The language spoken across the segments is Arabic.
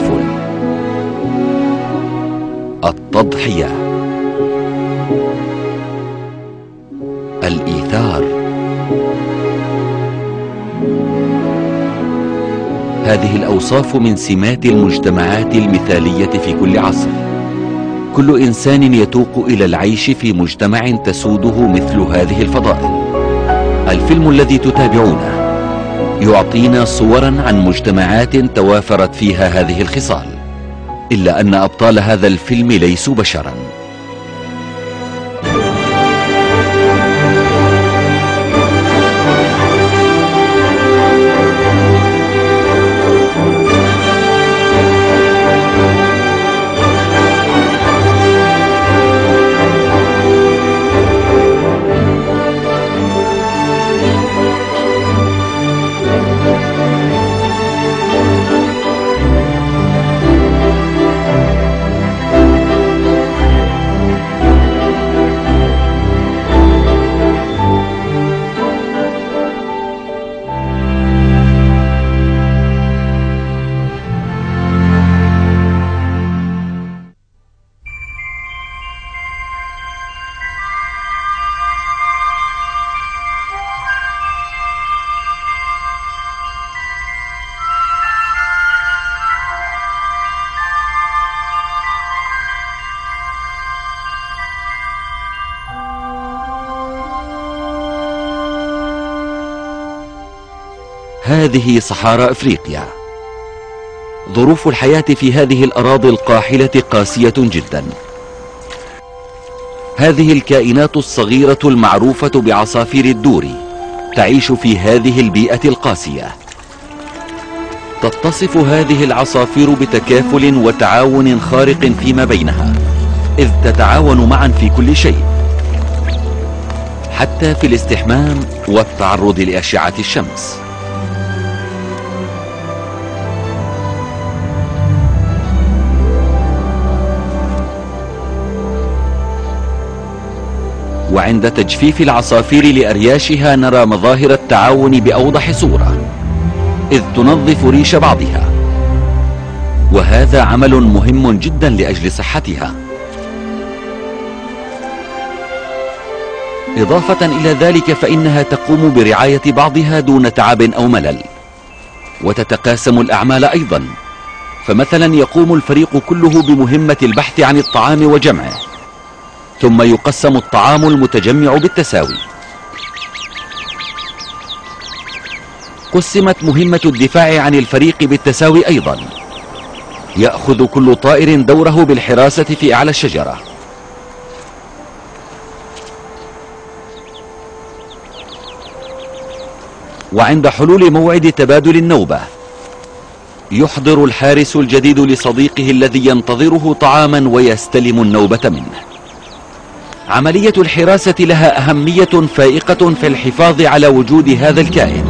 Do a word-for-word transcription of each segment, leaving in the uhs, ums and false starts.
التكافل، التضحية، الإيثار. هذه الأوصاف من سمات المجتمعات المثالية في كل عصر. كل إنسان يتوق إلى العيش في مجتمع تسوده مثل هذه الفضائل. الفيلم الذي تتابعونه يعطينا صورا عن مجتمعات توافرت فيها هذه الخصال، إلا أن أبطال هذا الفيلم ليسوا بشرا. هذه صحارى أفريقيا. ظروف الحياة في هذه الأراضي القاحلة قاسية جدا. هذه الكائنات الصغيرة المعروفة بعصافير الدوري تعيش في هذه البيئة القاسية. تتصف هذه العصافير بتكافل وتعاون خارق فيما بينها، إذ تتعاون معا في كل شيء، حتى في الاستحمام والتعرض لأشعة الشمس. وعند تجفيف العصافير لأرياشها نرى مظاهر التعاون بأوضح صورة، إذ تنظف ريش بعضها، وهذا عمل مهم جدا لأجل صحتها. إضافة إلى ذلك فإنها تقوم برعاية بعضها دون تعب أو ملل، وتتقاسم الأعمال أيضا. فمثلا يقوم الفريق كله بمهمة البحث عن الطعام وجمعه، ثم يقسم الطعام المتجمع بالتساوي. قسمت مهمة الدفاع عن الفريق بالتساوي أيضا. يأخذ كل طائر دوره بالحراسة في أعلى الشجرة. وعند حلول موعد تبادل النوبة يحضر الحارس الجديد لصديقه الذي ينتظره طعاما ويستلم النوبة منه. عملية الحراسة لها أهمية فائقة في الحفاظ على وجود هذا الكائن.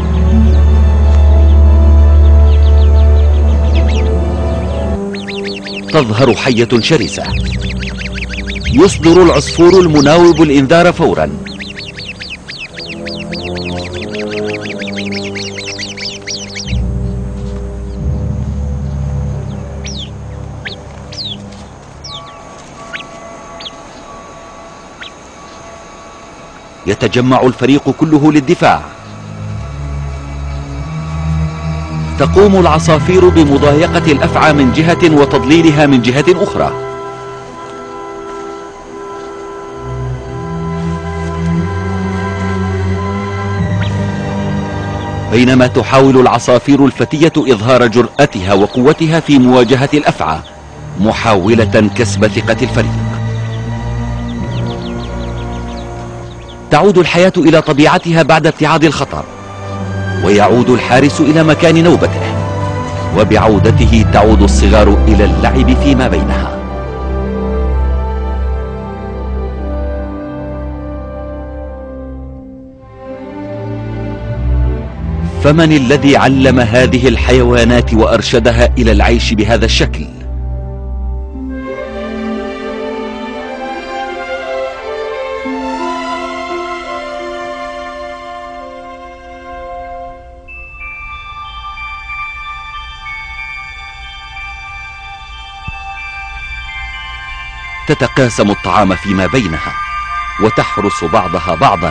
تظهر حية شرسة. يصدر العصفور المناوب الإنذار فورا. يتجمع الفريق كله للدفاع. تقوم العصافير بمضايقة الأفعى من جهة وتضليلها من جهة أخرى. بينما تحاول العصافير الفتية إظهار جرأتها وقوتها في مواجهة الأفعى، محاولة كسب ثقة الفريق. تعود الحياة إلى طبيعتها بعد ابتعاد الخطر، ويعود الحارس إلى مكان نوبته، وبعودته تعود الصغار إلى اللعب فيما بينها. فمن الذي علم هذه الحيوانات وأرشدها إلى العيش بهذا الشكل؟ تتقاسم الطعام فيما بينها وتحرس بعضها بعضا،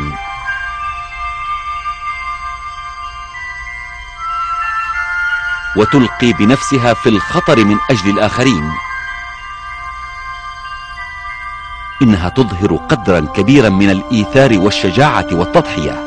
وتلقي بنفسها في الخطر من أجل الآخرين. إنها تظهر قدرا كبيرا من الإيثار والشجاعة والتضحية.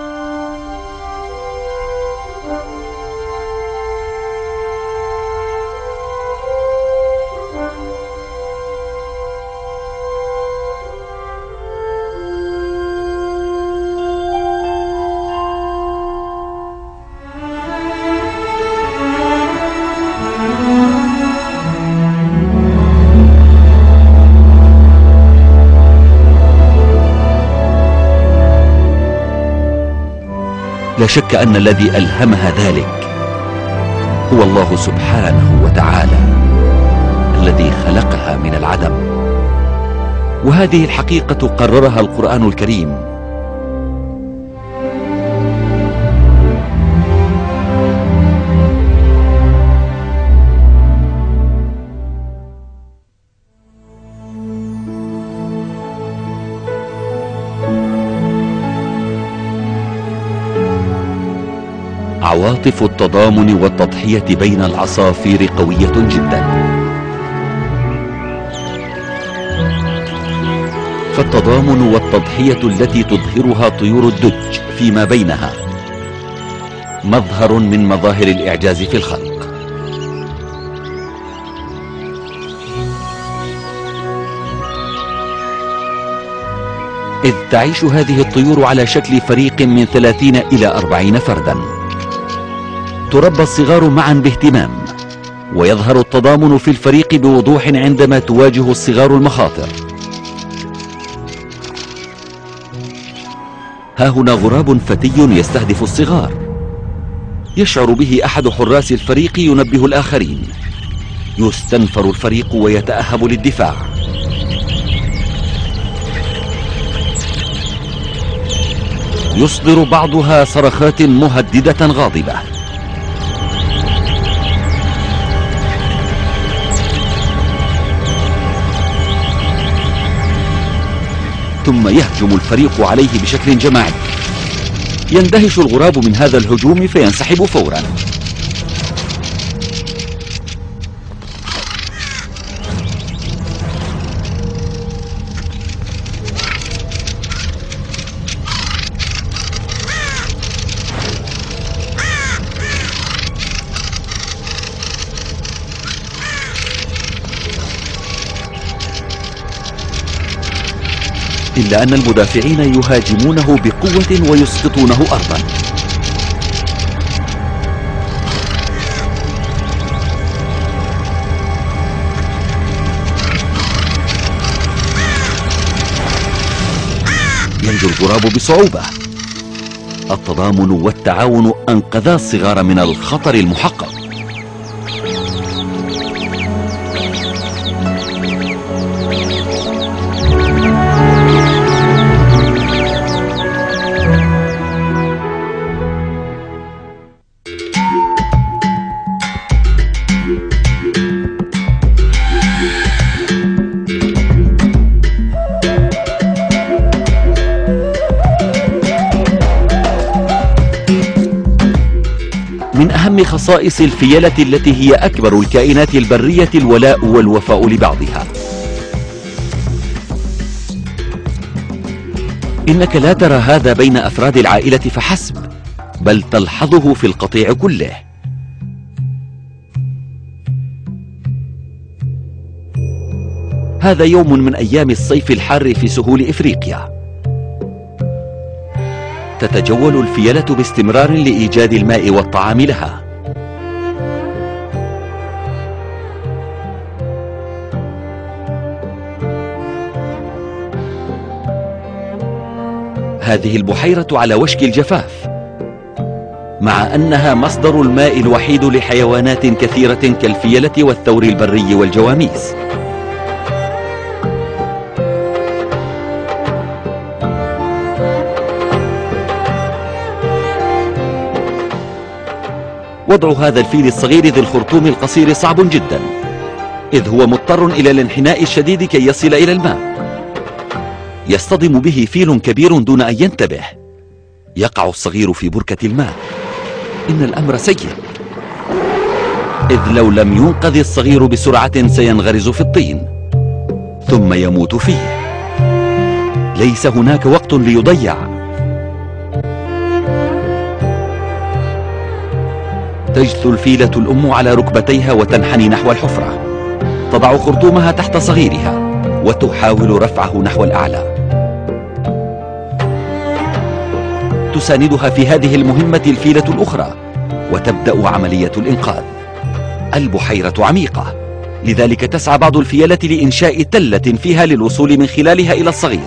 لا شك أن الذي ألهمها ذلك هو الله سبحانه وتعالى الذي خلقها من العدم، وهذه الحقيقة قررها القرآن الكريم. عواطف التضامن والتضحية بين العصافير قوية جدا، فالتضامن والتضحية التي تظهرها طيور الدج فيما بينها مظهر من مظاهر الإعجاز في الخلق. إذ تعيش هذه الطيور على شكل فريق من ثلاثين إلى أربعين فردا، تربى الصغار معا باهتمام، ويظهر التضامن في الفريق بوضوح عندما تواجه الصغار المخاطر. ها هنا غراب فتي يستهدف الصغار، يشعر به أحد حراس الفريق ينبه الآخرين، يستنفر الفريق ويتأهب للدفاع. يصدر بعضها صرخات مهددة غاضبة، ثم يهجم الفريق عليه بشكل جماعي. يندهش الغراب من هذا الهجوم فينسحب فورا. إلا أن المدافعين يهاجمونه بقوة ويسقطونه أرضا. ينجو الغراب بصعوبة. التضامن والتعاون أنقذا الصغار من الخطر المحقق. من أهم خصائص الفيلة التي هي أكبر الكائنات البرية الولاء والوفاء لبعضها. إنك لا ترى هذا بين أفراد العائلة فحسب، بل تلحظه في القطيع كله. هذا يوم من أيام الصيف الحار في سهول إفريقيا. تتجول الفيلة باستمرار لإيجاد الماء والطعام لها. هذه البحيرة على وشك الجفاف، مع أنها مصدر الماء الوحيد لحيوانات كثيرة كالفيلة والثور البري والجواميس. وضع هذا الفيل الصغير ذي الخرطوم القصير صعب جدا، إذ هو مضطر إلى الانحناء الشديد كي يصل إلى الماء. يصطدم به فيل كبير دون أن ينتبه. يقع الصغير في بركة الماء. إن الأمر سيء، إذ لو لم ينقذ الصغير بسرعة سينغرز في الطين ثم يموت فيه. ليس هناك وقت ليضيع. تجثو الفيلة الأم على ركبتيها وتنحني نحو الحفرة. تضع خرطومها تحت صغيرها وتحاول رفعه نحو الأعلى. تساندها في هذه المهمة الفيلة الأخرى وتبدأ عملية الإنقاذ. البحيرة عميقة، لذلك تسعى بعض الفيلة لإنشاء تلة فيها للوصول من خلالها إلى الصغير.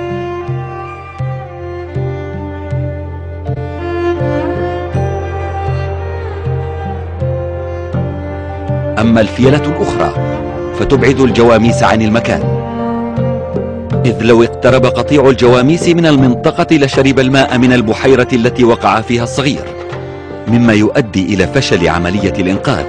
أما الفيلة الأخرى فتبعد الجواميس عن المكان، إذ لو اقترب قطيع الجواميس من المنطقة لشرب الماء من البحيرة التي وقع فيها الصغير، مما يؤدي إلى فشل عملية الإنقاذ.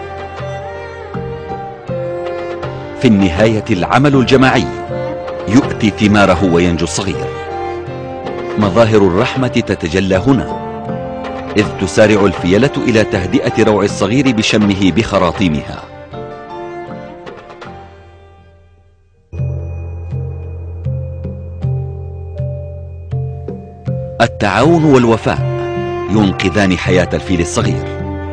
في النهاية العمل الجماعي يؤتي ثماره وينجو الصغير. مظاهر الرحمة تتجلى هنا، إذ تسارع الفيلة إلى تهدئة روع الصغير بشمه بخراطيمها. التعاون والوفاء ينقذان حياة الفيل الصغير.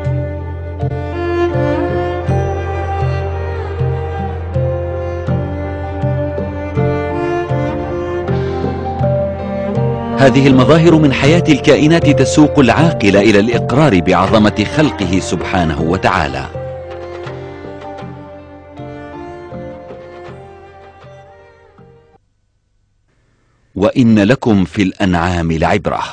هذه المظاهر من حياة الكائنات تسوق العاقل إلى الإقرار بعظمة خلقه سبحانه وتعالى. وإن لكم في الأنعام لعبرة.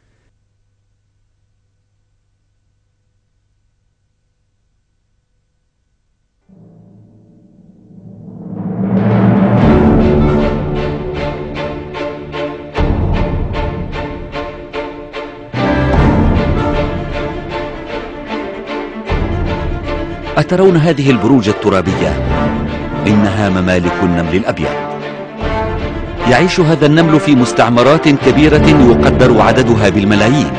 أترون هذه البروج الترابية؟ إنها ممالك النمل الأبيض. يعيش هذا النمل في مستعمرات كبيرة يقدر عددها بالملايين.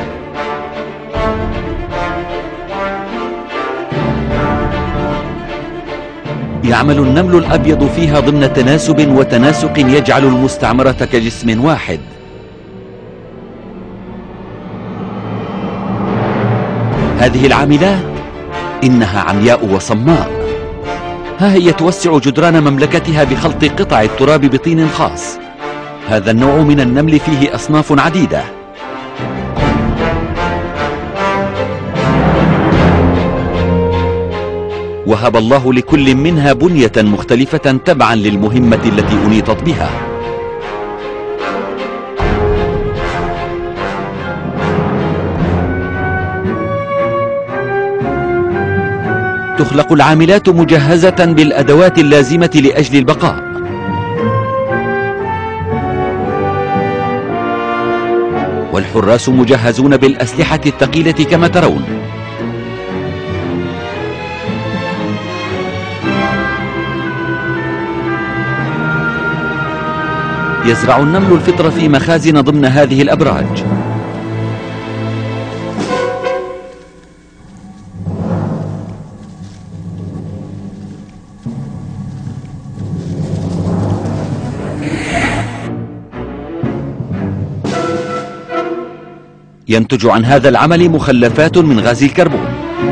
يعمل النمل الأبيض فيها ضمن تناسب وتناسق يجعل المستعمرة كجسم واحد. هذه العاملات إنها عمياء وصماء. ها هي توسع جدران مملكتها بخلط قطع التراب بطين خاص. هذا النوع من النمل فيه أصناف عديدة. وهب الله لكل منها بنية مختلفة تبعا للمهمة التي أنيطت بها. تخلق العاملات مجهزة بالأدوات اللازمة لأجل البقاء. والحراس مجهزون بالأسلحة الثقيلة كما ترون. يزرع النمل الفطر في مخازن ضمن هذه الأبراج. ينتج عن هذا العمل مخلفات من غاز الكربون.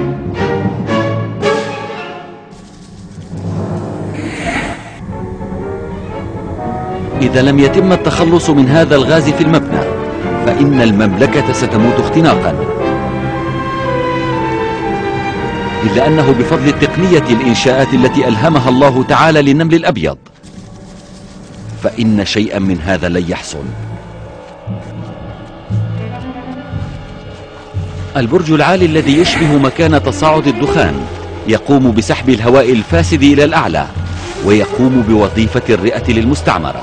إذا لم يتم التخلص من هذا الغاز في المبنى فإن المملكة ستموت اختناقا. إلا أنه بفضل التقنية الإنشاءات التي ألهمها الله تعالى للنمل الأبيض فإن شيئا من هذا لن يحصل. البرج العالي الذي يشبه مكان تصاعد الدخان يقوم بسحب الهواء الفاسد إلى الأعلى ويقوم بوظيفة الرئة للمستعمرة.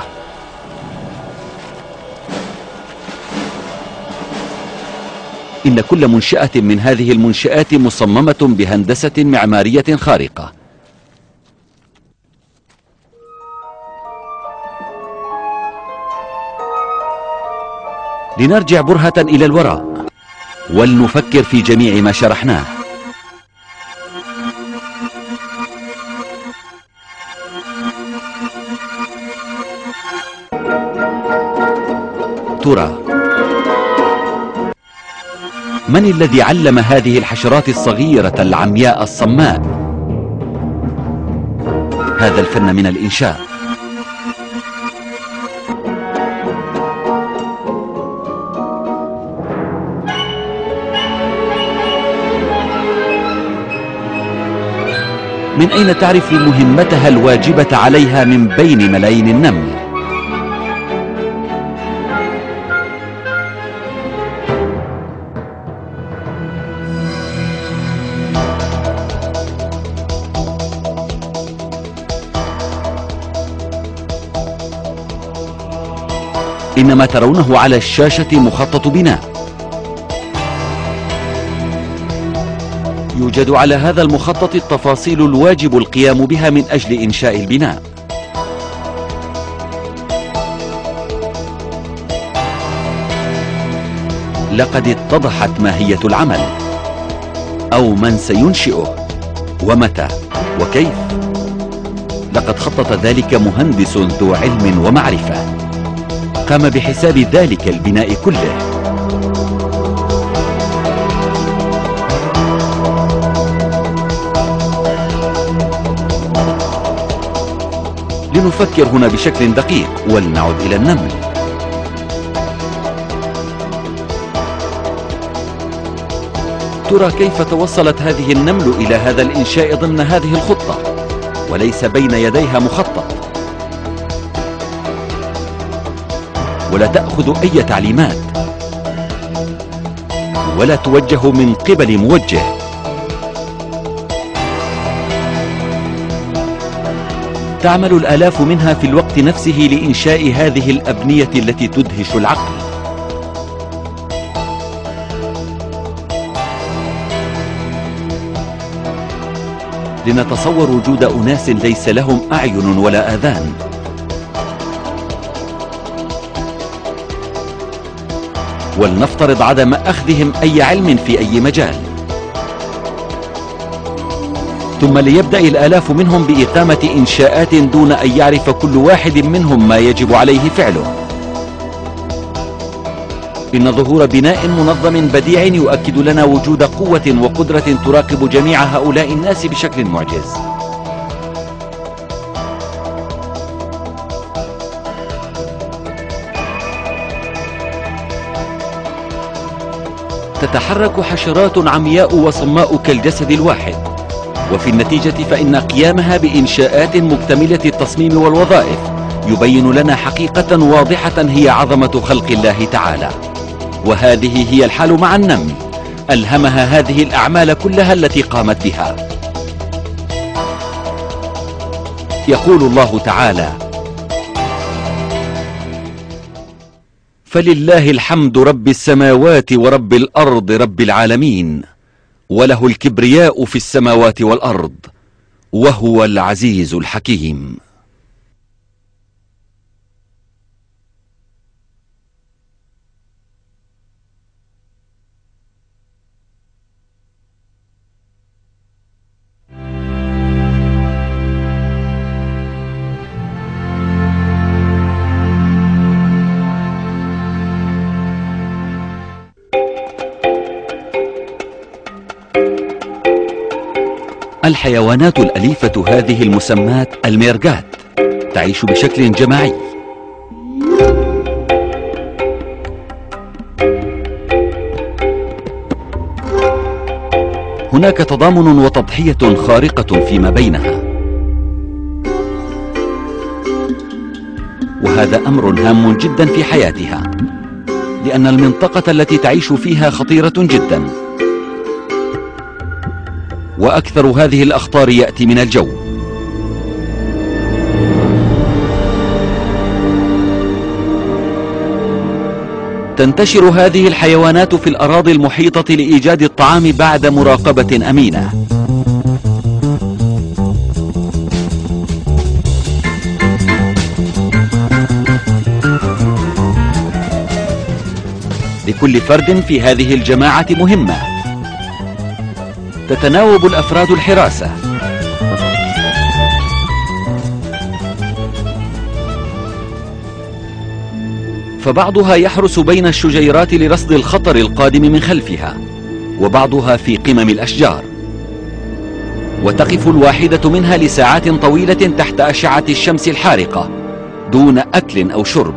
إن كل منشأة من هذه المنشآت مصممة بهندسة معمارية خارقة. لنرجع برهة إلى الوراء ولنفكر في جميع ما شرحناه. ترى من الذي علم هذه الحشرات الصغيرة العمياء الصماء هذا الفن من الإنشاء؟ من أين تعرف مهمتها الواجبة عليها من بين ملايين النمل؟ إن ما ترونه على الشاشة مخطط بناء. يوجد على هذا المخطط التفاصيل الواجب القيام بها من أجل إنشاء البناء. لقد اتضحت ماهية العمل أو من سينشئه ومتى وكيف. لقد خطط ذلك مهندس ذو علم ومعرفة قام بحساب ذلك البناء كله. لنفكر هنا بشكل دقيق ولنعد إلى النمل. ترى كيف توصلت هذه النمل إلى هذا الإنشاء ضمن هذه الخطة وليس بين يديها مخطط، ولا تأخذ أي تعليمات ولا توجه من قبل موجه. تعمل الآلاف منها في الوقت نفسه لإنشاء هذه الأبنية التي تدهش العقل. لنتصور وجود أناس ليس لهم أعين ولا آذان، ولنفترض عدم أخذهم أي علم في أي مجال، ثم ليبدأ الآلاف منهم بإقامة إنشاءات دون أن يعرف كل واحد منهم ما يجب عليه فعله. إن ظهور بناء منظم بديع يؤكد لنا وجود قوة وقدرة تراقب جميع هؤلاء الناس بشكل معجز. تتحرك حشرات عمياء وصماء كالجسد الواحد، وفي النتيجة فإن قيامها بإنشاءات مكتملة التصميم والوظائف يبين لنا حقيقة واضحة هي عظمة خلق الله تعالى. وهذه هي الحال مع النمل، ألهمها هذه الأعمال كلها التي قامت بها. يقول الله تعالى: فلله الحمد رب السماوات ورب الأرض رب العالمين، وله الكبرياء في السماوات والأرض، وهو العزيز الحكيم. الحيوانات الأليفة هذه المسمات الميرجات تعيش بشكل جماعي. هناك تضامن وتضحية خارقة فيما بينها، وهذا أمر هام جدا في حياتها، لأن المنطقة التي تعيش فيها خطيرة جدا، وأكثر هذه الأخطار يأتي من الجو. تنتشر هذه الحيوانات في الأراضي المحيطة لإيجاد الطعام بعد مراقبة أمينة. لكل فرد في هذه الجماعة مهمة تتناوب الأفراد الحراسة. فبعضها يحرس بين الشجيرات لرصد الخطر القادم من خلفها، وبعضها في قمم الأشجار، وتقف الواحدة منها لساعات طويلة تحت أشعة الشمس الحارقة دون أكل أو شرب.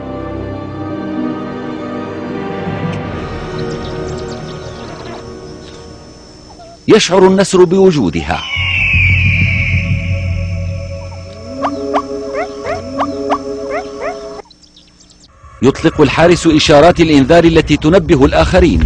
يشعر النسر بوجودها، يطلق الحارس إشارات الإنذار التي تنبه الآخرين.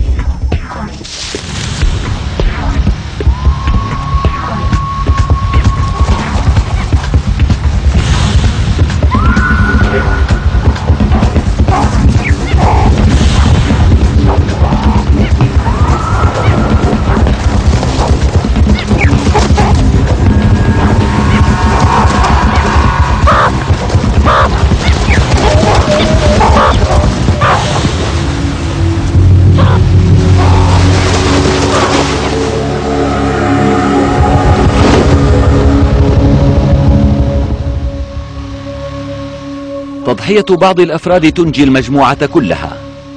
تضحية بعض الأفراد تنجي المجموعة كلها.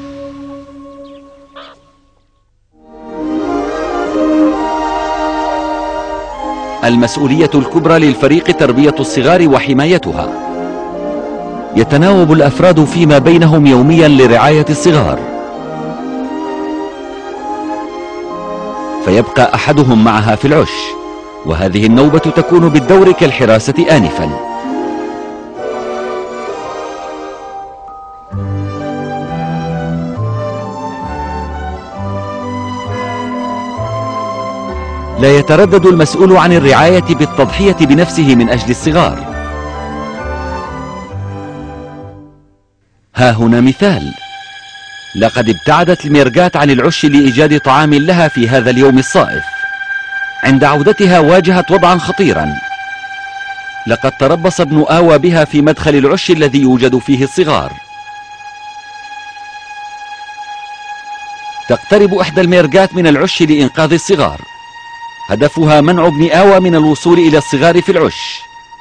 المسؤولية الكبرى للفريق تربية الصغار وحمايتها. يتناوب الأفراد فيما بينهم يوميا لرعاية الصغار، فيبقى أحدهم معها في العش، وهذه النوبة تكون بالدور كالحراسة آنفا. لا يتردد المسؤول عن الرعاية بالتضحية بنفسه من أجل الصغار. ها هنا مثال: لقد ابتعدت الميرقات عن العش لإيجاد طعام لها في هذا اليوم الصائف. عند عودتها واجهت وضعا خطيرا. لقد تربص ابن آوى بها في مدخل العش الذي يوجد فيه الصغار. تقترب إحدى الميرقات من العش لإنقاذ الصغار. هدفها منع ابن آوى من الوصول إلى الصغار في العش.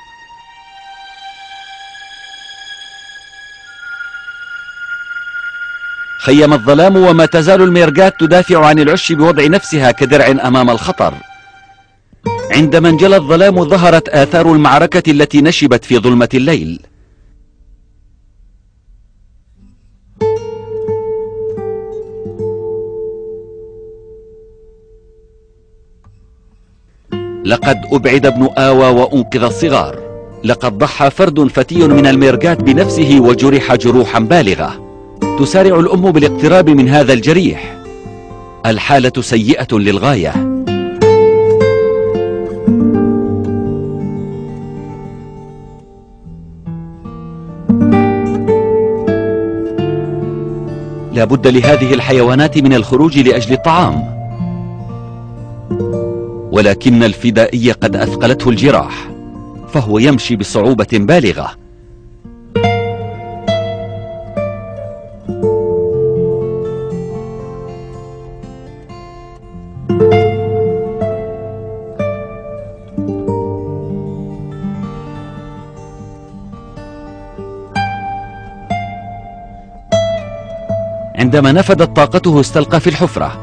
خيم الظلام، وما تزال الميرقات تدافع عن العش بوضع نفسها كدرع أمام الخطر. عندما انجلى الظلام ظهرت آثار المعركة التي نشبت في ظلمة الليل. لقد أبعد ابن آوى وأنقذ الصغار. لقد ضحى فرد فتي من الميرقات بنفسه وجرح جروحا بالغة. تسارع الأم بالاقتراب من هذا الجريح. الحالة سيئة للغاية. لا بد لهذه الحيوانات من الخروج لأجل الطعام، ولكن الفدائي قد أثقلته الجراح، فهو يمشي بصعوبة بالغة. عندما نفدت طاقته استلقى في الحفرة.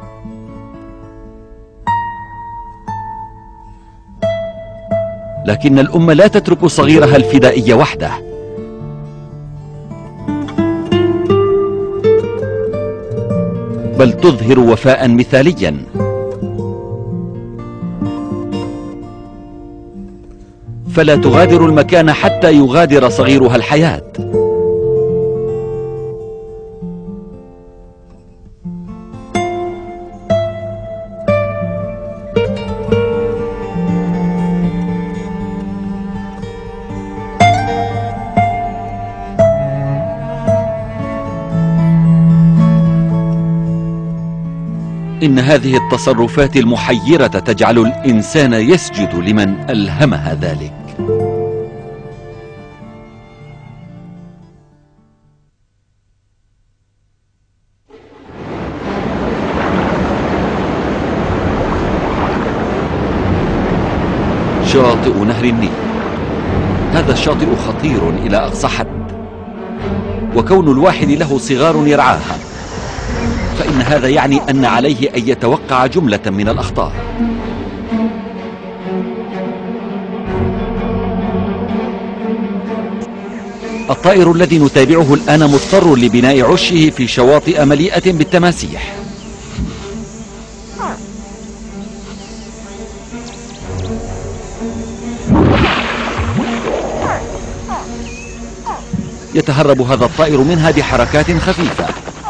لكن الأم لا تترك صغيرها الفدائي وحده. بل تظهر وفاء مثاليا. فلا تغادر المكان حتى يغادر صغيرها الحياة. إن هذه التصرفات المحيرة تجعل الإنسان يسجد لمن ألهمها ذلك. شاطئ نهر النيل. هذا الشاطئ خطير إلى أقصى حد، وكون الواحد له صغار يرعاها، فإن هذا يعني أن عليه أن يتوقع جملة من الأخطار. الطائر الذي نتابعه الآن مضطر لبناء عشه في شواطئ مليئة بالتماسيح. يتهرب هذا الطائر منها بحركات خفيفة.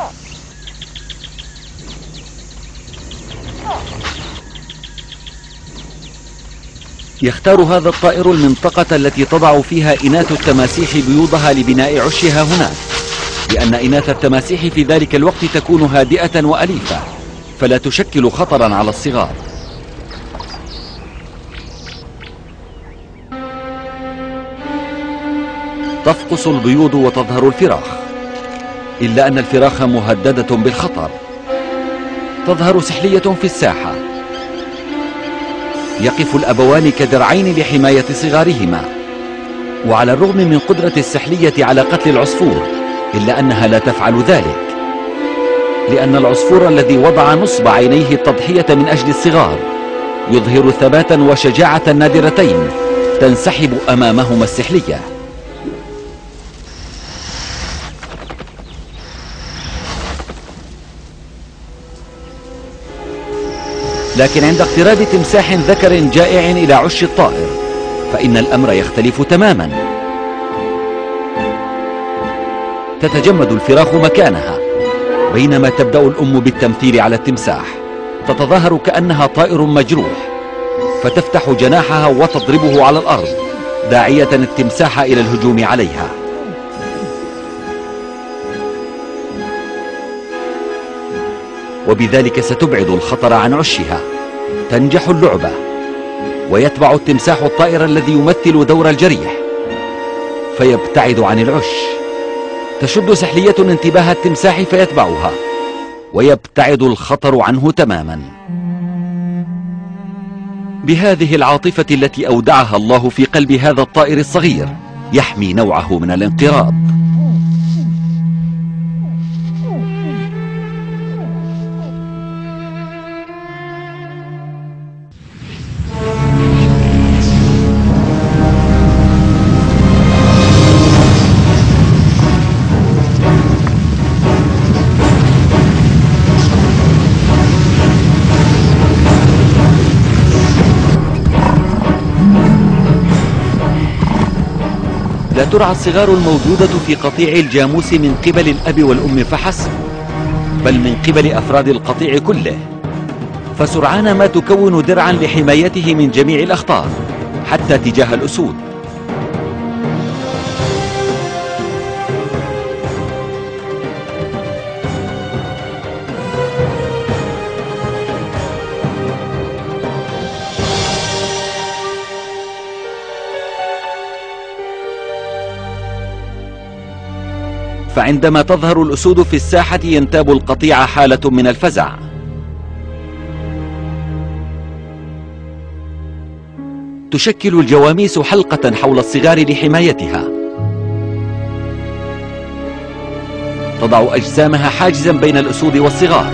يختار هذا الطائر المنطقة التي تضع فيها إناث التماسيح بيوضها لبناء عشها هناك، لأن إناث التماسيح في ذلك الوقت تكون هادئة وأليفة، فلا تشكل خطرا على الصغار. تفقس البيوض وتظهر الفراخ، إلا أن الفراخ مهددة بالخطر. تظهر سحلية في الساحة. يقف الأبوان كدرعين لحماية صغارهما، وعلى الرغم من قدرة السحلية على قتل العصفور، إلا أنها لا تفعل ذلك، لأن العصفور الذي وضع نصب عينيه التضحية من أجل الصغار يظهر ثباتا وشجاعة نادرتين تنسحب أمامهما السحلية. لكن عند اقتراب تمساح ذكر جائع إلى عش الطائر فإن الأمر يختلف تماما. تتجمد الفراخ مكانها، بينما تبدأ الأم بالتمثيل على التمساح. تتظاهر كأنها طائر مجروح، فتفتح جناحها وتضربه على الأرض، داعية التمساح إلى الهجوم عليها. وبذلك ستبعد الخطر عن عشها. تنجح اللعبة، ويتبع التمساح الطائر الذي يمثل دور الجريح فيبتعد عن العش. تشد سحلية انتباه التمساح فيتبعها، ويبتعد الخطر عنه تماما. بهذه العاطفة التي أودعها الله في قلب هذا الطائر الصغير يحمي نوعه من الانقراض. لا ترعى الصغار الموجودة في قطيع الجاموس من قبل الأب والأم فحسب، بل من قبل أفراد القطيع كله، فسرعان ما تكون درعا لحمايته من جميع الأخطار حتى تجاه الأسود. فعندما تظهر الأسود في الساحة ينتاب القطيع حالة من الفزع. تشكل الجواميس حلقة حول الصغار لحمايتها. تضع أجسامها حاجزا بين الأسود والصغار.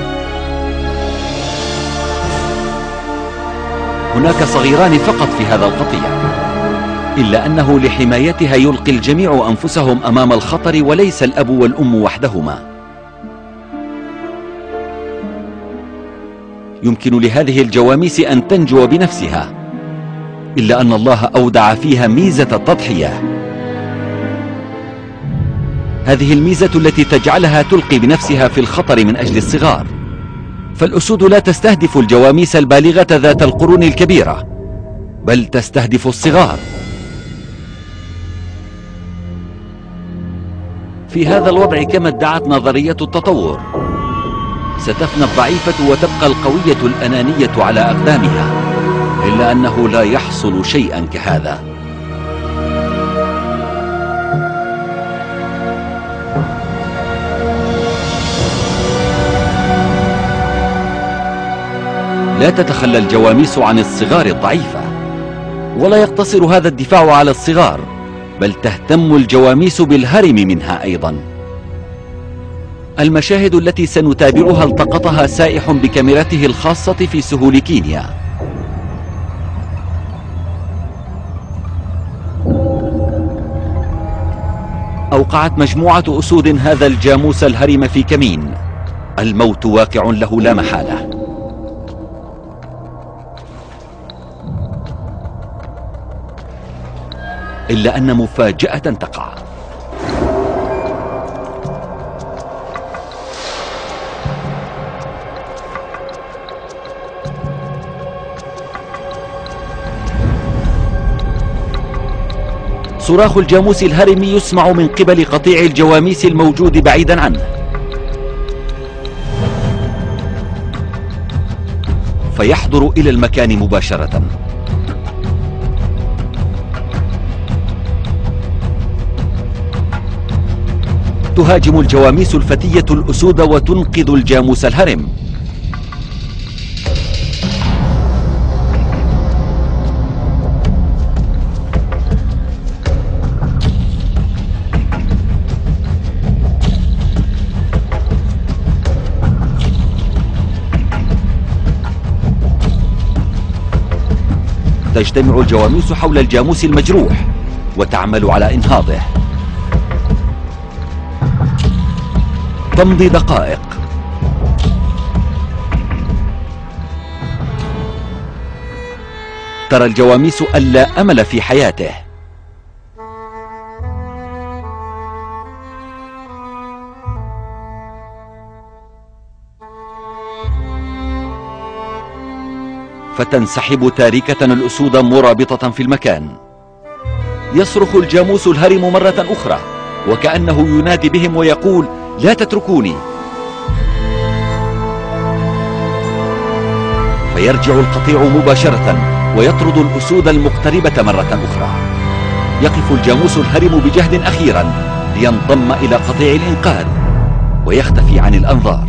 هناك صغيران فقط في هذا القطيع، إلا أنه لحمايتها يلقي الجميع أنفسهم أمام الخطر، وليس الأب والأم وحدهما. يمكن لهذه الجواميس أن تنجو بنفسها، إلا أن الله أودع فيها ميزة التضحية. هذه الميزة التي تجعلها تلقي بنفسها في الخطر من أجل الصغار. فالأسود لا تستهدف الجواميس البالغة ذات القرون الكبيرة، بل تستهدف الصغار. في هذا الوضع، كما ادعت نظرية التطور، ستفنى الضعيفة وتبقى القوية الأنانية على أقدامها، إلا أنه لا يحصل شيئا كهذا. لا تتخلى الجواميس عن الصغار الضعيفة، ولا يقتصر هذا الدفاع على الصغار، بل تهتم الجواميس بالهرم منها أيضا. المشاهد التي سنتابعها التقطها سائح بكاميرته الخاصة في سهول كينيا. أوقعت مجموعة أسود هذا الجاموس الهرم في كمين. الموت واقع له لا محالة. إلا أن مفاجأة تقع. صراخ الجاموس الهرمي يسمع من قبل قطيع الجواميس الموجود بعيدا عنه، فيحضر إلى المكان مباشرة. تهاجم الجواميس الفتية الأسود وتنقذ الجاموس الهرم. تجتمع الجواميس حول الجاموس المجروح وتعمل على إنهاضه. تمضي دقائق. ترى الجواميس أن لا أمل في حياته. فتنسحب تاركة الأسود مرابطة في المكان. يصرخ الجاموس الهرم مرة أخرى وكأنه ينادي بهم ويقول: لا تتركوني. فيرجع القطيع مباشرة ويطرد الأسود المقتربة مرة أخرى. يقف الجاموس الهرم بجهد أخيرا لينضم إلى قطيع الإنقاذ ويختفي عن الأنظار.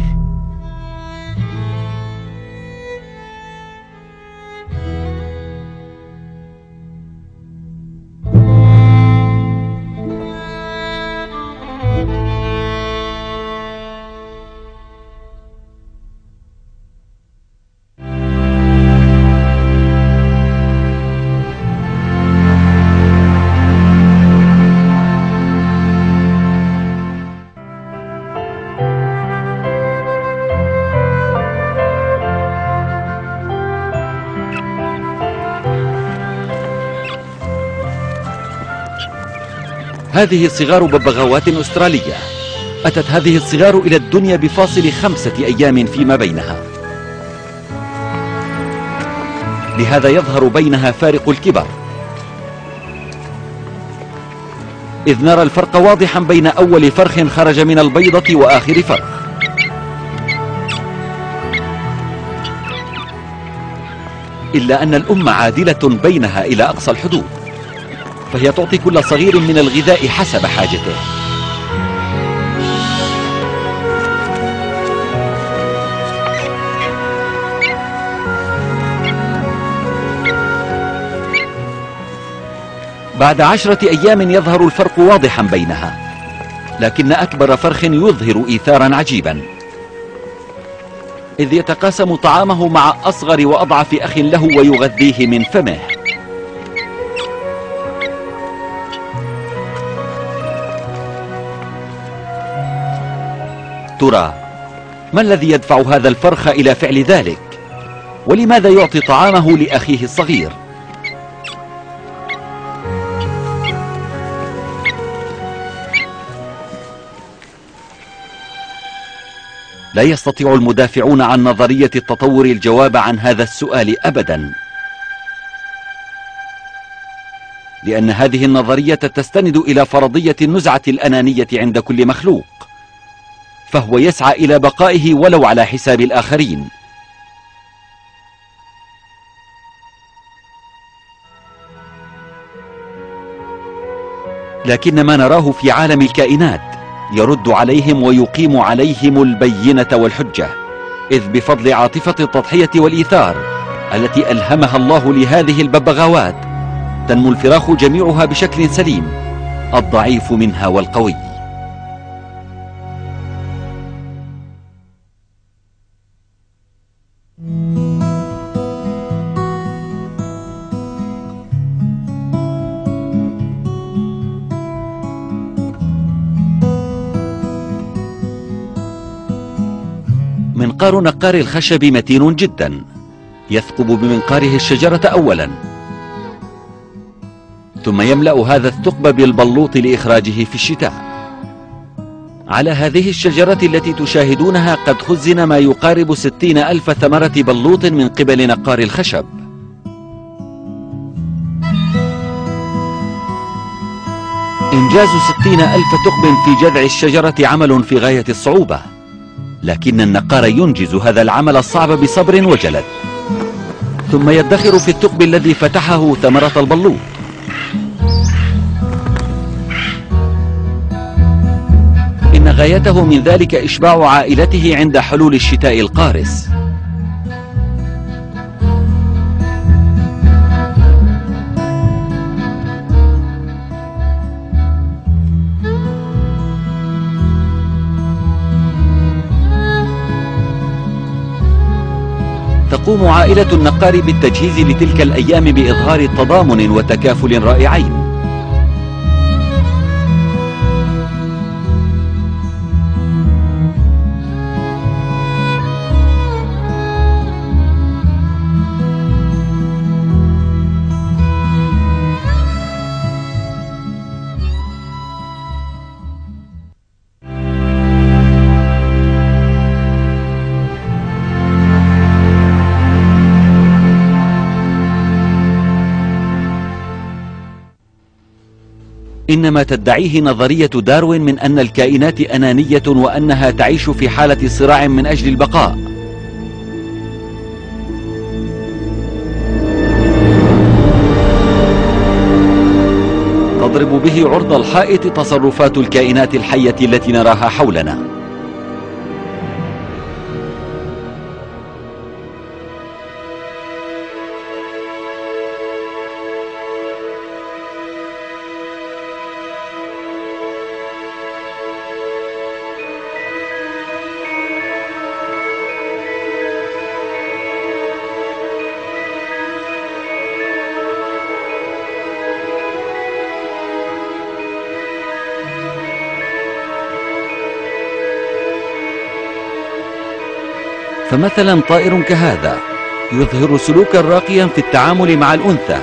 هذه صغار ببغاوات أسترالية. أتت هذه الصغار إلى الدنيا بفاصل خمسة أيام فيما بينها، لهذا يظهر بينها فارق الكبر. إذ نرى الفرق واضحا بين أول فرخ خرج من البيضة وآخر فرخ. إلا أن الأم عادلة بينها إلى أقصى الحدود، فهي تعطي كل صغير من الغذاء حسب حاجته. بعد عشرة أيام يظهر الفرق واضحا بينها، لكن أكبر فرخ يظهر إيثارا عجيبا، إذ يتقاسم طعامه مع أصغر وأضعف أخ له ويغذيه من فمه. ترى ما الذي يدفع هذا الفرخ إلى فعل ذلك؟ ولماذا يعطي طعامه لأخيه الصغير؟ لا يستطيع المدافعون عن نظرية التطور الجواب عن هذا السؤال أبدا، لأن هذه النظرية تستند إلى فرضية النزعة الأنانية عند كل مخلوق، فهو يسعى إلى بقائه ولو على حساب الآخرين. لكن ما نراه في عالم الكائنات يرد عليهم ويقيم عليهم البينة والحجة، إذ بفضل عاطفة التضحية والإيثار التي ألهمها الله لهذه الببغاوات تنمو الفراخ جميعها بشكل سليم، الضعيف منها والقوي. منقار نقار الخشب متين جدا، يثقب بمنقاره الشجرة أولا، ثم يملأ هذا الثقب بالبلوط لإخراجه في الشتاء. على هذه الشجرة التي تشاهدونها قد خزن ما يقارب ستين ألف ثمرة بلوط من قبل نقار الخشب. إنجاز ستين ألف ثقب في جذع الشجرة عمل في غاية الصعوبة، لكن النقار ينجز هذا العمل الصعب بصبر وجلد، ثم يدخر في الثقب الذي فتحه ثمرة البلوط. إن غايته من ذلك إشباع عائلته عند حلول الشتاء القارس. تقوم عائلة النقار بالتجهيز لتلك الأيام بإظهار تضامن وتكافل رائعين. إنما تدعيه نظرية داروين من أن الكائنات أنانية وأنها تعيش في حالة صراع من أجل البقاء. تضرب به عرض الحائط تصرفات الكائنات الحية التي نراها حولنا. فمثلا طائر كهذا يظهر سلوكا راقيا في التعامل مع الأنثى،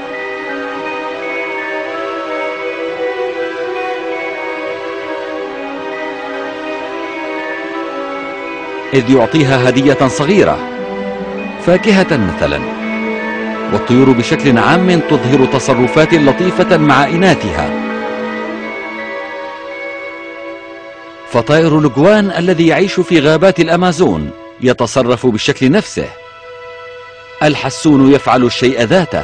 إذ يعطيها هدية صغيرة، فاكهة مثلا. والطيور بشكل عام تظهر تصرفات لطيفة مع إناثها. فطائر الجوان الذي يعيش في غابات الأمازون يتصرف بالشكل نفسه. الحسون يفعل الشيء ذاته.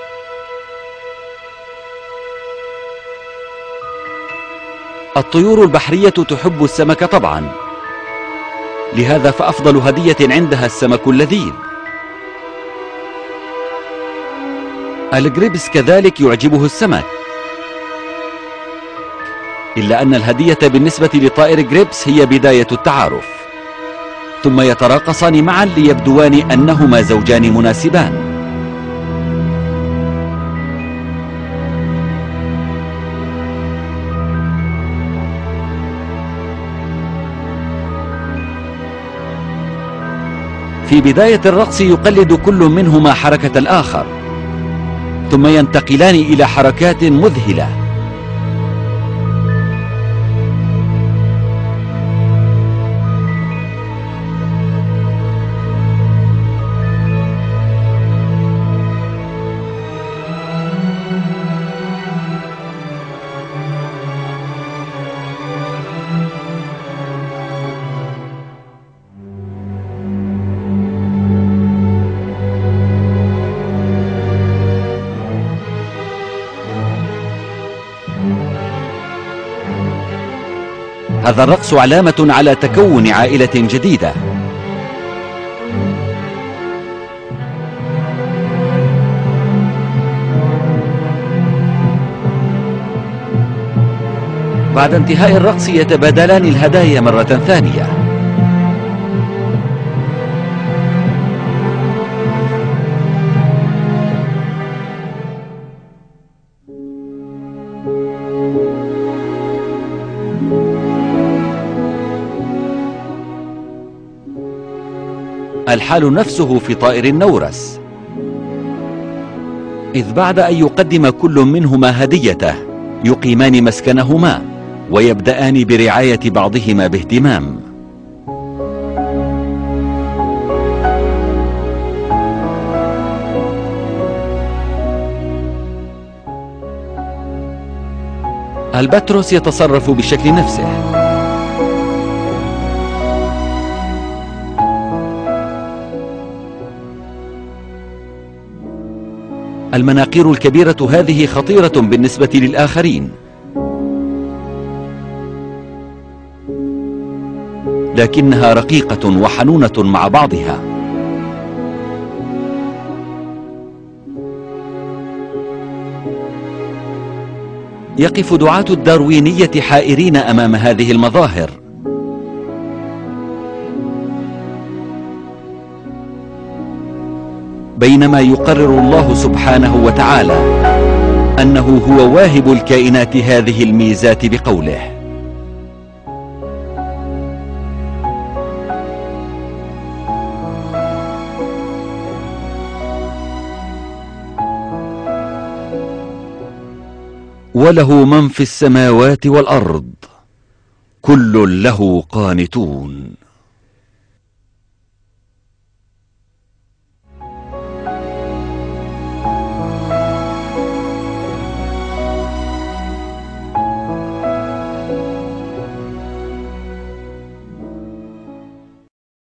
الطيور البحرية تحب السمك طبعا، لهذا فأفضل هدية عندها السمك اللذيذ. الجريبس كذلك يعجبه السمك، إلا أن الهدية بالنسبة لطائر جريبس هي بداية التعارف، ثم يتراقصان معا ليبدوان أنهما زوجان مناسبان. في بداية الرقص يقلد كل منهما حركة الآخر، ثم ينتقلان إلى حركات مذهلة. هذا الرقص علامة على تكون عائلة جديدة. بعد انتهاء الرقص يتبادلان الهدايا مرة ثانية. الحال نفسه في طائر النورس، إذ بعد أن يقدم كل منهما هديته يقيمان مسكنهما ويبدأان برعاية بعضهما باهتمام. البتروس يتصرف بشكل نفسه. المناقير الكبيرة هذه خطيرة بالنسبة للآخرين، لكنها رقيقة وحنونة مع بعضها. يقف دعاة الداروينية حائرين أمام هذه المظاهر. بينما يقرر الله سبحانه وتعالى أنه هو واهب الكائنات هذه الميزات بقوله: وله من في السماوات والأرض كل له قانتون.